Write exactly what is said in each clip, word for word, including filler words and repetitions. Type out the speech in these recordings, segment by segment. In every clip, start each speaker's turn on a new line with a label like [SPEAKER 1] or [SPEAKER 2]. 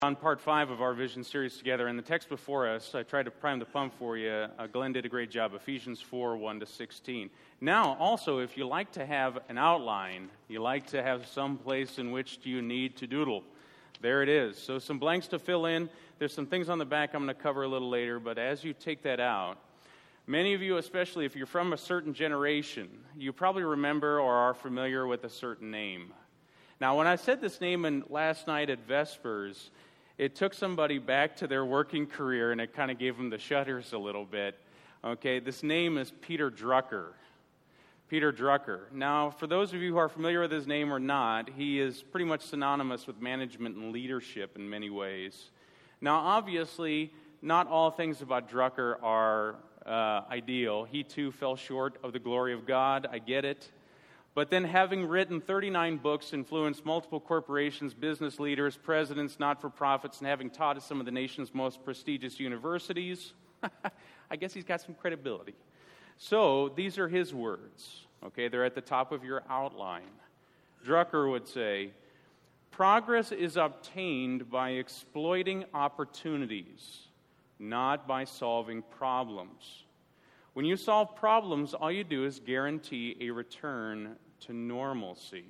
[SPEAKER 1] On part five of our vision series together, and the text before us, I tried to prime the pump for you. Uh, Glenn did a great job, Ephesians four, one to sixteen. Now, also, if you like to have an outline, you like to have some place in which you need to doodle, there it is. So some blanks to fill in. There's some things on the back I'm going to cover a little later, but as you take that out, many of you, especially if you're from a certain generation, you probably remember or are familiar with a certain name. Now, when I said this name in last night at Vespers, it took somebody back to their working career, and it kind of gave them the shudders a little bit. Okay, this name is Peter Drucker. Peter Drucker. Now, for those of you who are familiar with his name or not, he is pretty much synonymous with management and leadership in many ways. Now, obviously, not all things about Drucker are uh, ideal. He, too, fell short of the glory of God. I get it. But then, having written thirty-nine books, influenced multiple corporations, business leaders, presidents, not-for-profits, and having taught at some of the nation's most prestigious universities, I guess he's got some credibility. So, these are his words. Okay, they're at the top of your outline. Drucker would say, "Progress is obtained by exploiting opportunities, not by solving problems. When you solve problems, all you do is guarantee a return to normalcy."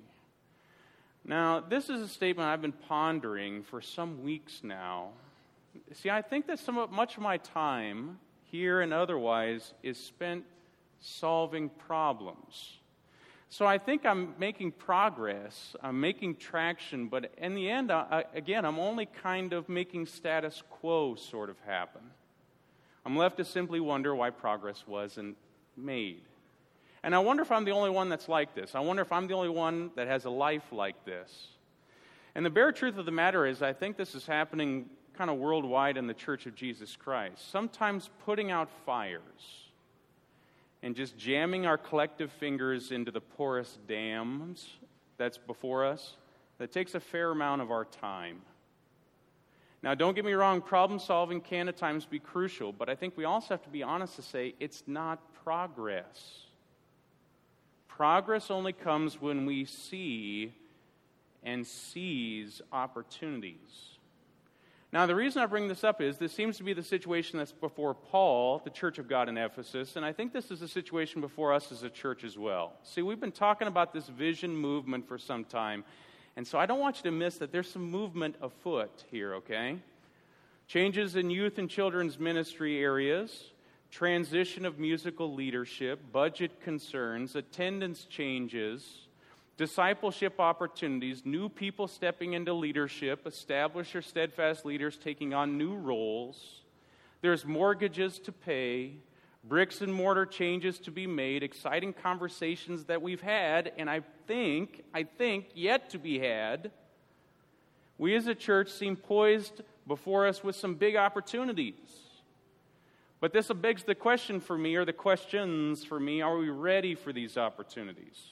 [SPEAKER 1] Now, this is a statement I've been pondering for some weeks now. See, I think that some of, much of my time, here and otherwise, is spent solving problems. So I think I'm making progress, I'm making traction, but in the end, I, I, again, I'm only kind of making status quo sort of happen. I'm left to simply wonder why progress wasn't made. And I wonder if I'm the only one that's like this. I wonder if I'm the only one that has a life like this. And the bare truth of the matter is, I think this is happening kind of worldwide in the Church of Jesus Christ. Sometimes putting out fires and just jamming our collective fingers into the porous dams that's before us, that takes a fair amount of our time. Now, don't get me wrong, problem solving can at times be crucial, but I think we also have to be honest to say it's not progress. Progress only comes when we see and seize opportunities. Now, the reason I bring this up is this seems to be the situation that's before Paul, the church of God in Ephesus, and I think this is the situation before us as a church as well. See, we've been talking about this vision movement for some time. And so I don't want you to miss that there's some movement afoot here, okay? Changes in youth and children's ministry areas, transition of musical leadership, budget concerns, attendance changes, discipleship opportunities, new people stepping into leadership, established or steadfast leaders taking on new roles. There's mortgages to pay, bricks and mortar changes to be made, exciting conversations that we've had, and I think, I think, yet to be had. We as a church seem poised before us with some big opportunities. But this begs the question for me, or the questions for me, are we ready for these opportunities?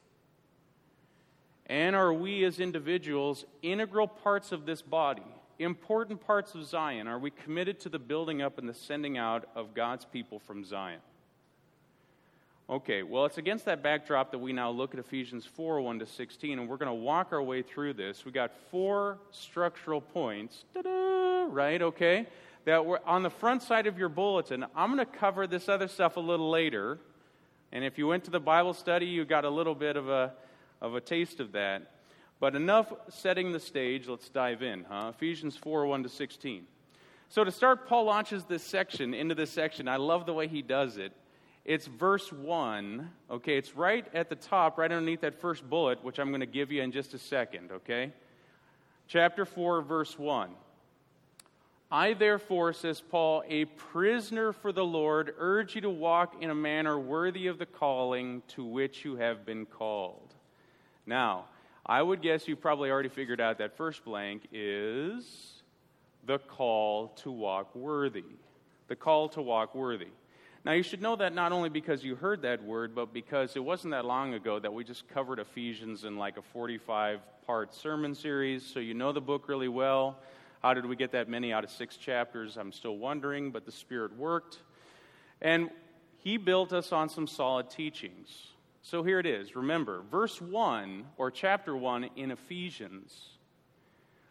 [SPEAKER 1] And are we as individuals integral parts of this body? Important parts of Zion? Are we committed to the building up and the sending out of God's people from Zion? Okay, well, it's against that backdrop that we now look at Ephesians four, one to sixteen, and we're going to walk our way through this. We got four structural points, ta-da, right, okay, that were on the front side of your bulletin. I'm going to cover this other stuff a little later, and if you went to the Bible study, you got a little bit of a, of a taste of that. But enough setting the stage, let's dive in, huh? Ephesians four, one to sixteen. So to start, Paul launches this section, into this section. I love the way he does it. It's verse one, okay? It's right at the top, right underneath that first bullet, which I'm going to give you in just a second, okay? Chapter four, verse one. "I therefore," says Paul, "a prisoner for the Lord, urge you to walk in a manner worthy of the calling to which you have been called." Now, I would guess you probably already figured out that first blank is the call to walk worthy. The call to walk worthy. Now, you should know that not only because you heard that word, but because it wasn't that long ago that we just covered Ephesians in like a forty-five part sermon series, so you know the book really well. How did we get that many out of six chapters? I'm still wondering, but the Spirit worked. And he built us on some solid teachings. So here it is. Remember, verse one, or chapter one in Ephesians,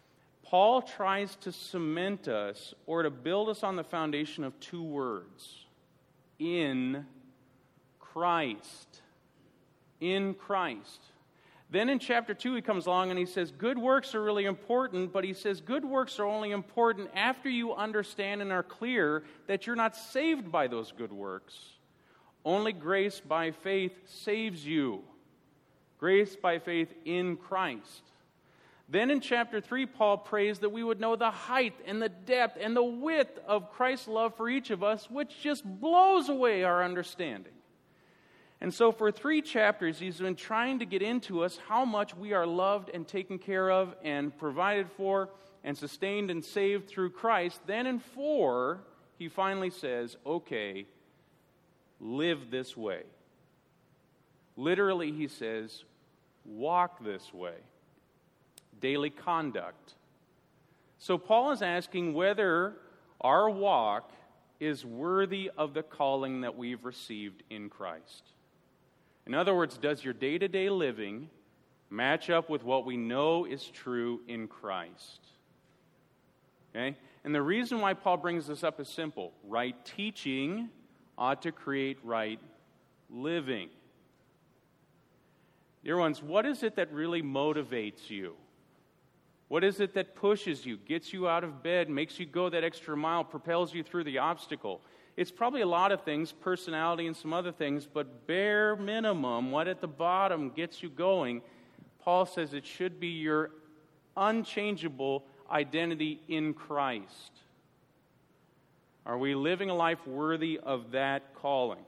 [SPEAKER 1] Paul tries to cement us or to build us on the foundation of two words. In Christ. In Christ. Then in chapter two, he comes along and he says, good works are really important, but he says good works are only important after you understand and are clear that you're not saved by those good works. Only grace by faith saves you. Grace by faith in Christ. Then in chapter three, Paul prays that we would know the height and the depth and the width of Christ's love for each of us, which just blows away our understanding. And so for three chapters, he's been trying to get into us how much we are loved and taken care of and provided for and sustained and saved through Christ. Then in four, he finally says, okay, live this way. Literally, he says, walk this way. Daily conduct. So Paul is asking whether our walk is worthy of the calling that we've received in Christ. In other words, does your day-to-day living match up with what we know is true in Christ? Okay? And the reason why Paul brings this up is simple. Right teaching ought to create right living. Dear ones, what is it that really motivates you? What is it that pushes you, gets you out of bed, makes you go that extra mile, propels you through the obstacle? It's probably a lot of things, personality and some other things, but bare minimum, what at the bottom gets you going, Paul says it should be your unchangeable identity in Christ. Are we living a life worthy of that calling?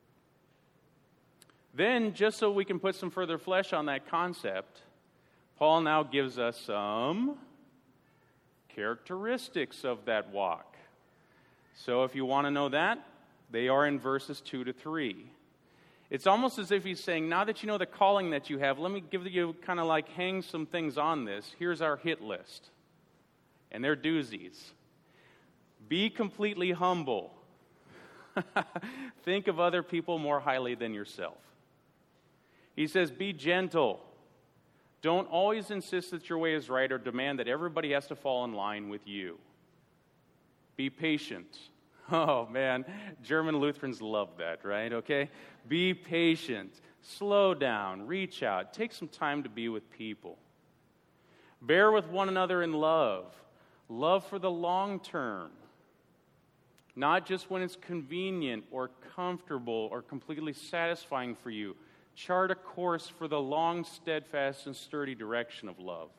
[SPEAKER 1] Then, just so we can put some further flesh on that concept, Paul now gives us some characteristics of that walk. So if you want to know that, they are in verses two to three. It's almost as if he's saying, now that you know the calling that you have, let me give you kind of like hang some things on this. Here's our hit list. And they're doozies. Be completely humble. Think of other people more highly than yourself. He says, be gentle. Don't always insist that your way is right or demand that everybody has to fall in line with you. Be patient. Oh, man. German Lutherans love that, right? Okay? Be patient. Slow down. Reach out. Take some time to be with people. Bear with one another in love. Love for the long term. Not just when it's convenient or comfortable or completely satisfying for you. Chart a course for the long, steadfast, and sturdy direction of love.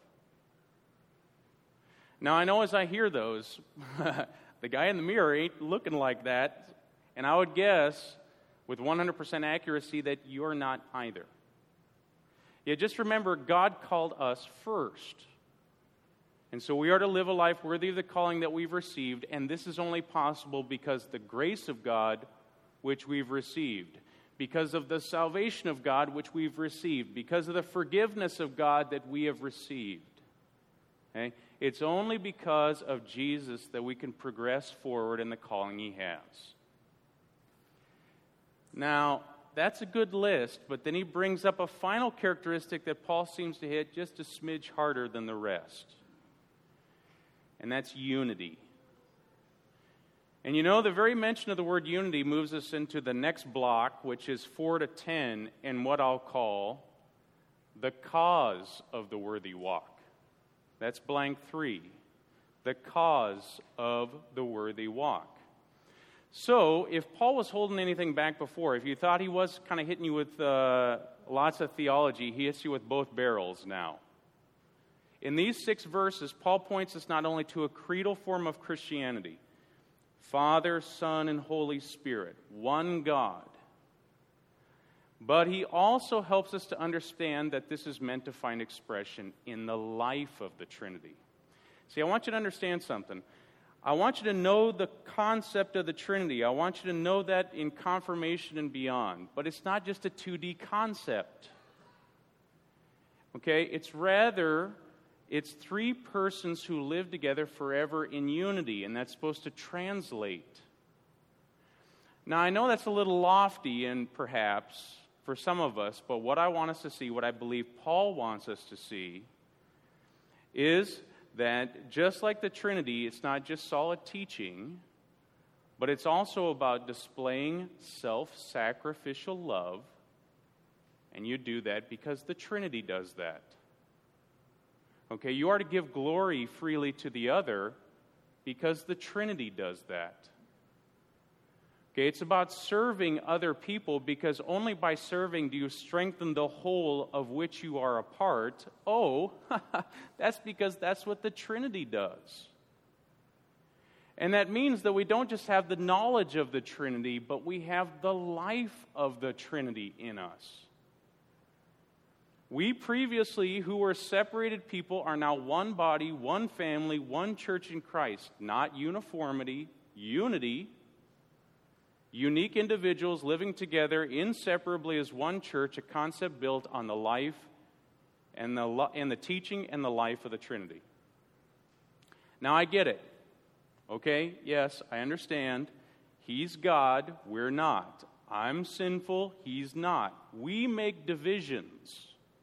[SPEAKER 1] Now, I know as I hear those, the guy in the mirror ain't looking like that, and I would guess with one hundred percent accuracy that you're not either. Yet just remember, God called us first. And so we are to live a life worthy of the calling that we've received, and this is only possible because the grace of God which we've received, because of the salvation of God which we've received, because of the forgiveness of God that we have received. Okay? It's only because of Jesus that we can progress forward in the calling he has. Now, that's a good list, but then he brings up a final characteristic that Paul seems to hit just a smidge harder than the rest. And that's unity. And you know, the very mention of the word unity moves us into the next block, which is four to ten, and what I'll call the cause of the worthy walk. That's blank three. The cause of the worthy walk. So, if Paul was holding anything back before, if you thought he was kind of hitting you with uh, lots of theology, he hits you with both barrels now. In these six verses, Paul points us not only to a creedal form of Christianity, Father, Son, and Holy Spirit, one God, but he also helps us to understand that this is meant to find expression in the life of the Trinity. See, I want you to understand something. I want you to know the concept of the Trinity. I want you to know that in confirmation and beyond. But it's not just a two D concept. Okay? It's rather, it's three persons who live together forever in unity, and that's supposed to translate. Now, I know that's a little lofty and perhaps for some of us, but what I want us to see, what I believe Paul wants us to see, is that just like the Trinity, it's not just solid teaching, but it's also about displaying self-sacrificial love, and you do that because the Trinity does that. Okay, you are to give glory freely to the other because the Trinity does that. Okay, it's about serving other people because only by serving do you strengthen the whole of which you are a part. Oh, that's because that's what the Trinity does. And that means that we don't just have the knowledge of the Trinity, but we have the life of the Trinity in us. We previously, who were separated people, are now one body, one family, one church in Christ. Not uniformity, unity. Unique individuals living together inseparably as one church, a concept built on the life and the, and the teaching and the life of the Trinity. Now I get it. Okay, yes, I understand. He's God, we're not. I'm sinful, He's not. We make divisions.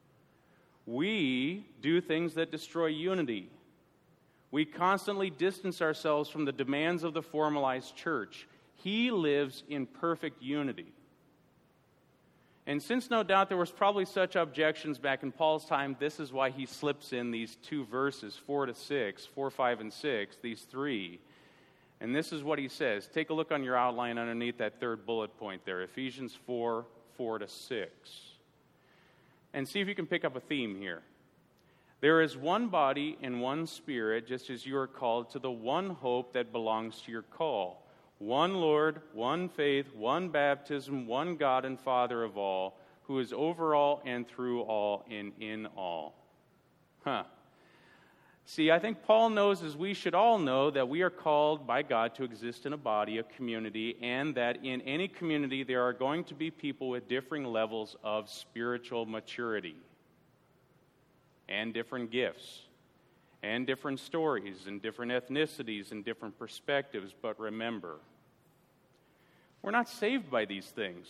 [SPEAKER 1] We do things that destroy unity. We constantly distance ourselves from the demands of the formalized church. He lives in perfect unity. And since no doubt there was probably such objections back in Paul's time, this is why he slips in these two verses, four to six, four, five, and six, these three. And this is what he says. Take a look on your outline underneath that third bullet point there, Ephesians four, four to six. And see if you can pick up a theme here. There is one body and one Spirit, just as you are called to the one hope that belongs to your call. One Lord, one faith, one baptism, one God and Father of all, who is over all and through all and in all. Huh. See, I think Paul knows, as we should all know, that we are called by God to exist in a body, a community, and that in any community there are going to be people with differing levels of spiritual maturity and different gifts and different stories and different ethnicities and different perspectives. But remember, we're not saved by these things.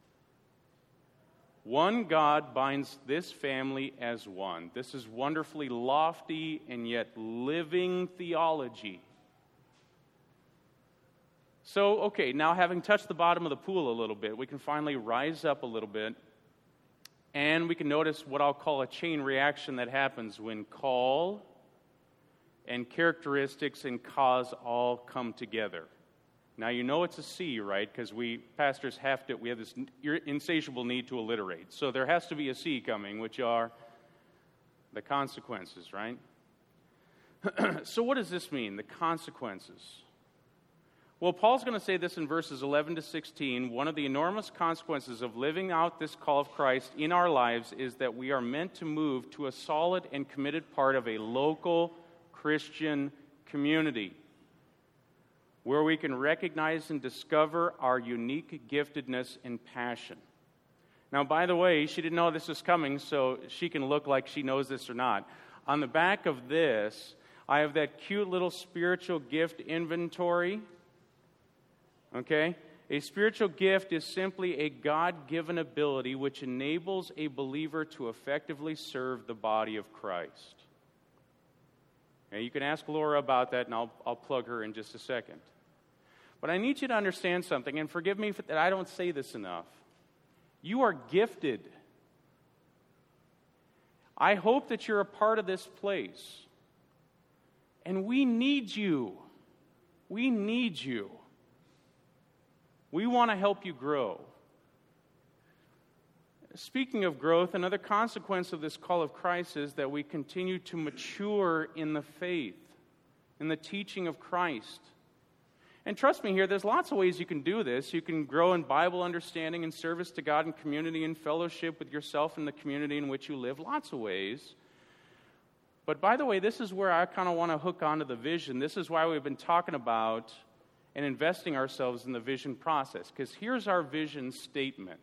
[SPEAKER 1] One God binds this family as one. This is wonderfully lofty and yet living theology. So, okay, now having touched the bottom of the pool a little bit, we can finally rise up a little bit, and we can notice what I'll call a chain reaction that happens when call and characteristics and cause all come together. Now, you know it's a C, right? Because we, pastors, have to, we have this insatiable need to alliterate. So there has to be a C coming, which are the consequences, right? So what does this mean, the consequences? Well, Paul's going to say this in verses eleven to sixteen. One of the enormous consequences of living out this call of Christ in our lives is that we are meant to move to a solid and committed part of a local Christian community, where we can recognize and discover our unique giftedness and passion. Now, by the way, she didn't know this was coming, so she can look like she knows this or not. On the back of this, I have that cute little spiritual gift inventory. Okay? A spiritual gift is simply a God-given ability which enables a believer to effectively serve the body of Christ. Okay, you can ask Laura about that, and I'll, I'll plug her in just a second. But I need you to understand something, and forgive me that I don't say this enough. You are gifted. I hope that you're a part of this place. And we need you. We need you. We want to help you grow. Speaking of growth, another consequence of this call of Christ is that we continue to mature in the faith, in the teaching of Christ. And trust me here, there's lots of ways you can do this. You can grow in Bible understanding and service to God and community and fellowship with yourself and the community in which you live. Lots of ways. But by the way, this is where I kind of want to hook onto the vision. This is why we've been talking about and investing ourselves in the vision process. Because here's our vision statement.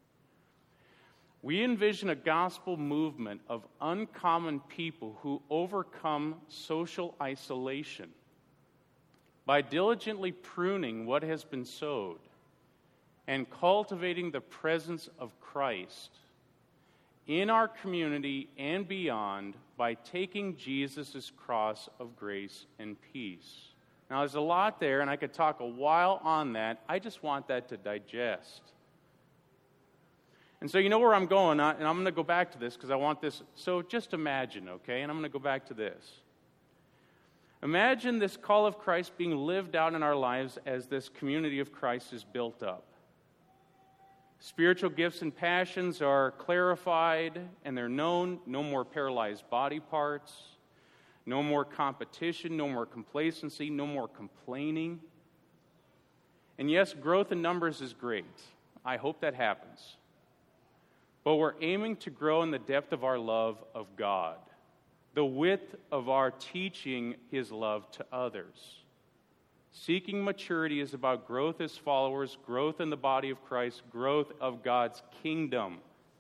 [SPEAKER 1] We envision a gospel movement of uncommon people who overcome social isolation by diligently pruning what has been sowed and cultivating the presence of Christ in our community and beyond by taking Jesus' cross of grace and peace. Now, there's a lot there, and I could talk a while on that. I just want that to digest. And so you know where I'm going, and I'm going to go back to this because I want this. So just imagine, okay? And I'm going to go back to this. Imagine this call of Christ being lived out in our lives as this community of Christ is built up. Spiritual gifts and passions are clarified and they're known. No more paralyzed body parts. No more competition. No more complacency. No more complaining. And yes, growth in numbers is great. I hope that happens. But we're aiming to grow in the depth of our love of God, the width of our teaching His love to others. Seeking maturity is about growth as followers, growth in the body of Christ, growth of God's kingdom.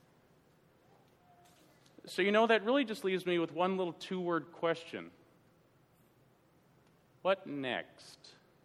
[SPEAKER 1] So, you know, that really just leaves me with one little two-word question. What next?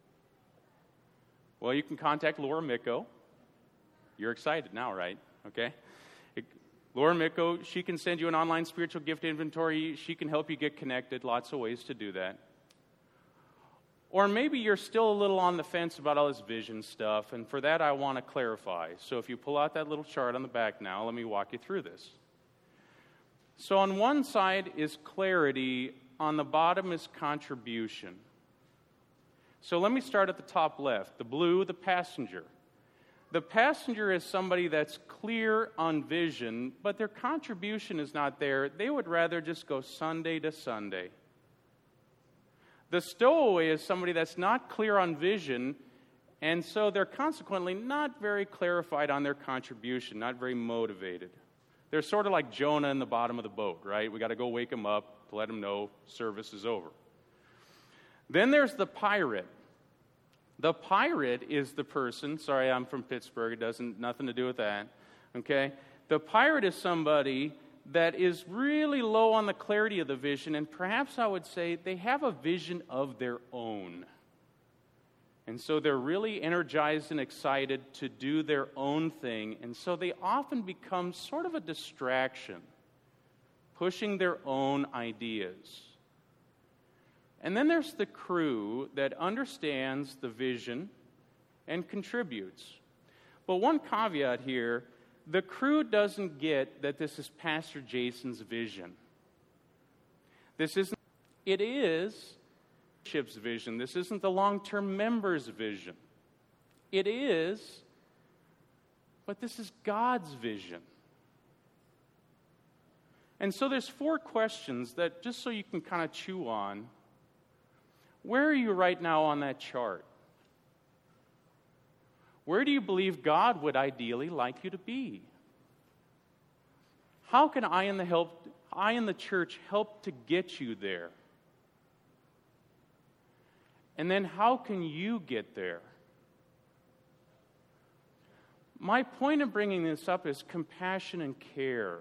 [SPEAKER 1] Well, you can contact Laura Micco. You're excited now, right? Okay. Laura Micco, she can send you an online spiritual gift inventory. She can help you get connected. Lots of ways to do that. Or maybe you're still a little on the fence about all this vision stuff, and for that I want to clarify. So if you pull out that little chart on the back now, let me walk you through this. So on one side is clarity, on the bottom is contribution. So let me start at the top left, the blue, the passenger. The passenger is somebody that's clear on vision, but their contribution is not there. They would rather just go Sunday to Sunday. The stowaway is somebody that's not clear on vision, and so they're consequently not very clarified on their contribution, not very motivated. They're sort of like Jonah in the bottom of the boat, right? We got to go wake him up to let him know service is over. Then there's the pirate. The pirate is the person, sorry, I'm from Pittsburgh, it doesn't, nothing to do with that, okay? The pirate is somebody that is really low on the clarity of the vision, and perhaps I would say they have a vision of their own. And so they're really energized and excited to do their own thing, and so they often become sort of a distraction, pushing their own ideas. And then there's the crew that understands the vision and contributes. But one caveat here, the crew doesn't get that this is Pastor Jason's vision. This isn't, it is Chip's vision. This isn't the long-term member's vision. It is, but this is God's vision. And so there's four questions that, just so you can kind of chew on, where are you right now on that chart? Where do you believe God would ideally like you to be? How can I and the help, I and the church help to get you there? And then how can you get there? My point in bringing this up is compassion and care.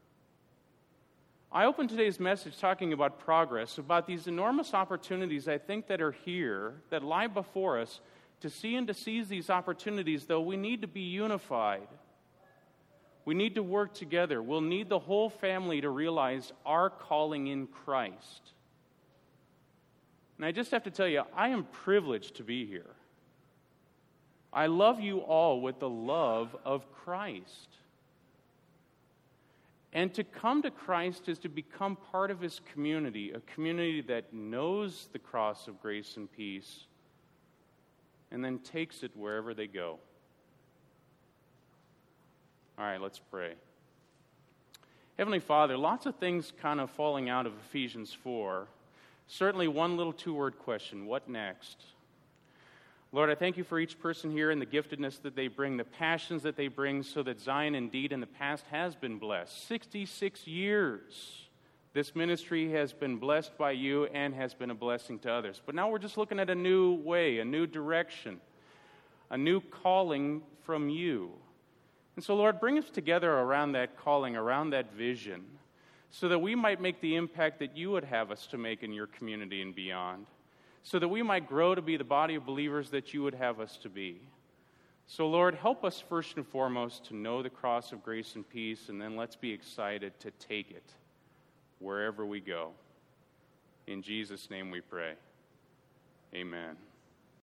[SPEAKER 1] I opened today's message talking about progress, about these enormous opportunities I think that are here, that lie before us. To see and to seize these opportunities, though, we need to be unified. We need to work together. We'll need the whole family to realize our calling in Christ. And I just have to tell you, I am privileged to be here. I love you all with the love of Christ. And to come to Christ is to become part of His community, a community that knows the cross of grace and peace, and then takes it wherever they go. All right, let's pray. Heavenly Father, lots of things kind of falling out of Ephesians four. Certainly one little two-word question, what next? Lord, I thank you for each person here and the giftedness that they bring, the passions that they bring, so that Zion indeed in the past has been blessed. sixty-six years. This ministry has been blessed by you and has been a blessing to others. But now we're just looking at a new way, a new direction, a new calling from you. And so, Lord, bring us together around that calling, around that vision, so that we might make the impact that you would have us to make in your community and beyond, so that we might grow to be the body of believers that you would have us to be, So, Lord, help us first and foremost to know the cross of grace and peace, and then let's be excited to take it wherever we go. In Jesus' name we pray. Amen.